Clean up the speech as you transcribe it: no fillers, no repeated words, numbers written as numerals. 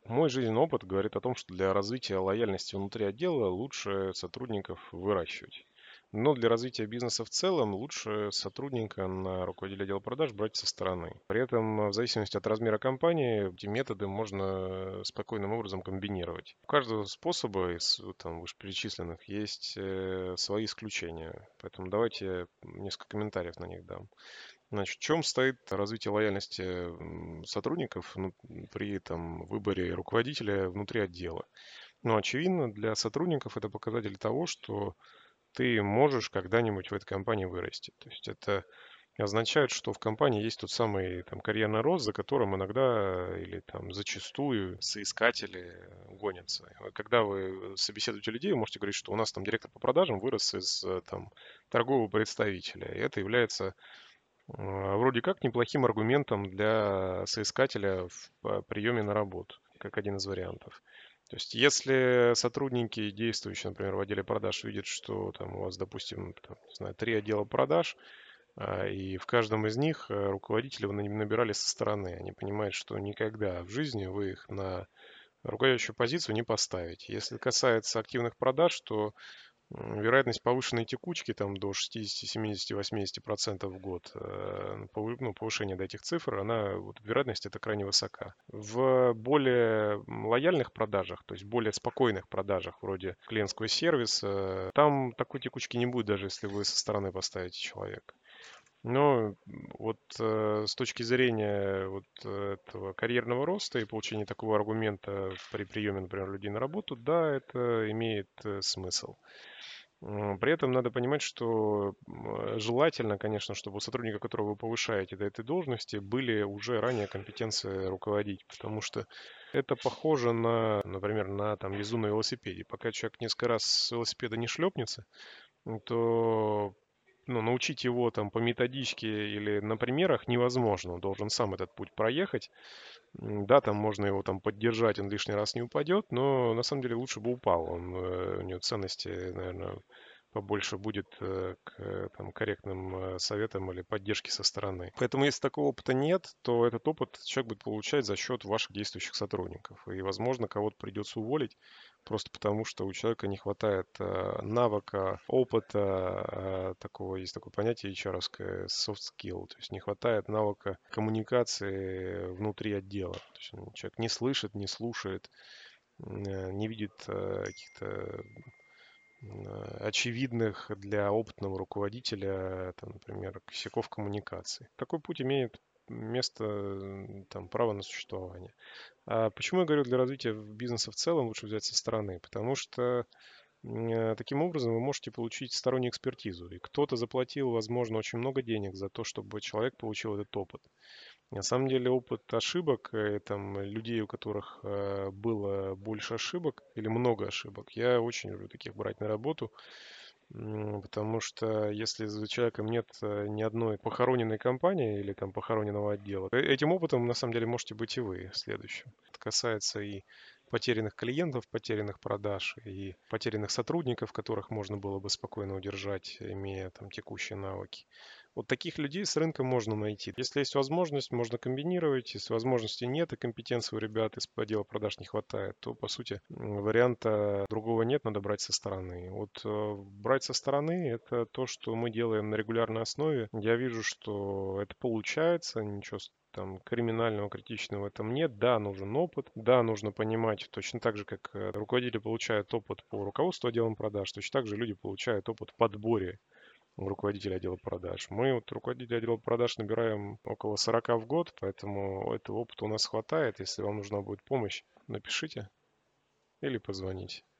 Мой жизненный опыт говорит о том, что для развития лояльности внутри отдела лучше сотрудников выращивать. Но для развития бизнеса в целом лучше сотрудника на руководителя отдела продаж брать со стороны. При этом, в зависимости от размера компании, эти методы можно спокойным образом комбинировать. У каждого способа из там, вышеперечисленных есть свои исключения. Поэтому давайте я несколько комментариев на них дам. Значит, в чем стоит развитие лояльности сотрудников при там, выборе руководителя внутри отдела? Ну, очевидно, для сотрудников это показатель того, что ты можешь когда-нибудь в этой компании вырасти. То есть это означает, что в компании есть тот самый там, карьерный рост, за которым иногда или там зачастую соискатели гонятся. Когда вы собеседуете людей, вы можете говорить, что у нас там директор по продажам вырос из там, торгового представителя. И это является вроде как неплохим аргументом для соискателя в приеме на работу, как один из вариантов. То есть, если сотрудники, действующие, например, в отделе продаж, видят, что там у вас, допустим, там, не знаю, 3 отдела продаж, и в каждом из них руководители вы набирали со стороны, они понимают, что никогда в жизни вы их на руководящую позицию не поставите. Если касается активных продаж, то вероятность повышенной текучки там до 60, 70, 80% в год, ну, повышение до этих цифр, вот, вероятность это крайне высока. В более лояльных продажах, то есть более спокойных продажах, вроде клиентского сервиса, там такой текучки не будет, даже если вы со стороны поставите человека. Но вот с точки зрения вот этого карьерного роста и получения такого аргумента при приеме, например, людей на работу, да, это имеет смысл. При этом надо понимать, что желательно, конечно, чтобы у сотрудника, которого вы повышаете до этой должности, были уже ранее компетенции руководить, потому что это похоже на, например, на там, езду на велосипеде. Пока человек несколько раз с велосипеда не шлепнется, то ну, научить его там по методичке или на примерах невозможно. Он должен сам этот путь проехать. Да, там можно его там поддержать, он лишний раз не упадет, но на самом деле лучше бы упал. У него ценности, наверное, побольше будет к там, корректным советам или поддержке со стороны. Поэтому, если такого опыта нет, то этот опыт человек будет получать за счет ваших действующих сотрудников. И, возможно, кого-то придется уволить просто потому, что у человека не хватает навыка, опыта, такого, есть такое понятие HR-овское, soft skill, то есть не хватает навыка коммуникации внутри отдела. То есть человек не слышит, не слушает, не видит каких-то очевидных для опытного руководителя, там, например, косяков коммуникации. Такой путь имеет место, там, право на существование. А почему я говорю, для развития бизнеса в целом лучше взять со стороны? Потому что таким образом вы можете получить стороннюю экспертизу. И кто-то заплатил, возможно, очень много денег за то, чтобы человек получил этот опыт. На самом деле опыт ошибок, там, людей, у которых было больше ошибок или много ошибок, я очень люблю таких брать на работу, потому что если за человеком нет ни одной похороненной компании или там похороненного отдела, этим опытом на самом деле можете быть и вы следующим. Это касается и потерянных клиентов, потерянных продаж и потерянных сотрудников, которых можно было бы спокойно удержать, имея там текущие навыки. Вот таких людей с рынка можно найти. Если есть возможность, можно комбинировать. Если возможности нет и компетенции у ребят из отдела продаж не хватает, то, по сути, варианта другого нет, надо брать со стороны. Вот брать со стороны– это то, что мы делаем на регулярной основе. Я вижу, что это получается, ничего там криминального, критичного в этом нет. Да, нужен опыт. Да, нужно понимать, точно так же, как руководители получают опыт по руководству отделом продаж, точно так же люди получают опыт в подборе руководителя отдела продаж. Мы вот руководителя отдела продаж набираем около 40 в год, поэтому этого опыта у нас хватает. Если вам нужна будет помощь, напишите или позвоните.